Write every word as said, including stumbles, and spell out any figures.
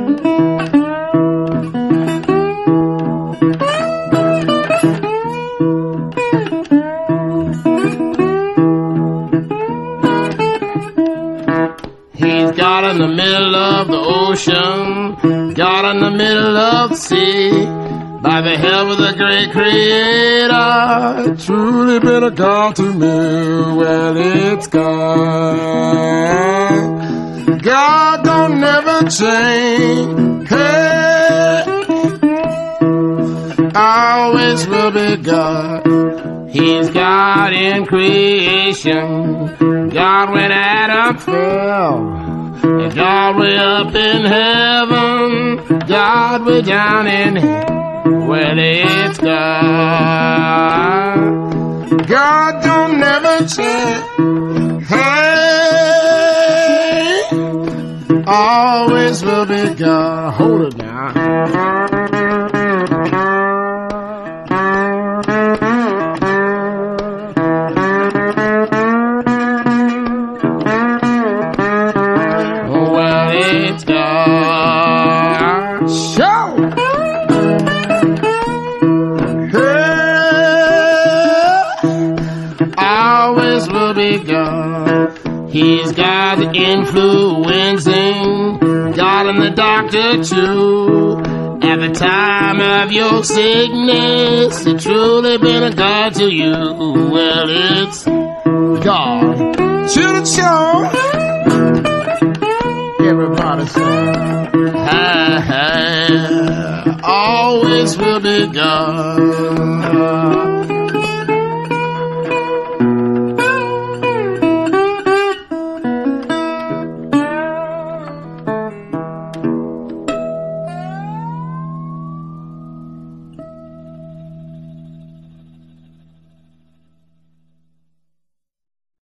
He's God in the middle of the ocean, God in the middle of the sea. By the help of the great Creator, truly been a God to me. Well, it's God. God don't never change. Hey, always will be God. He's God in creation, God when Adam fell, and God way up in heaven, God way down in hell. Well, it's God. God don't never change. Hey, always will be God. Hold it now. Well, it's God. Show! Will be God. He's God the influencing, God and the doctor too. At the time of your sickness, it's truly been a God to you. Well, it's God to the show. Everybody say, hi, hi, always will be God.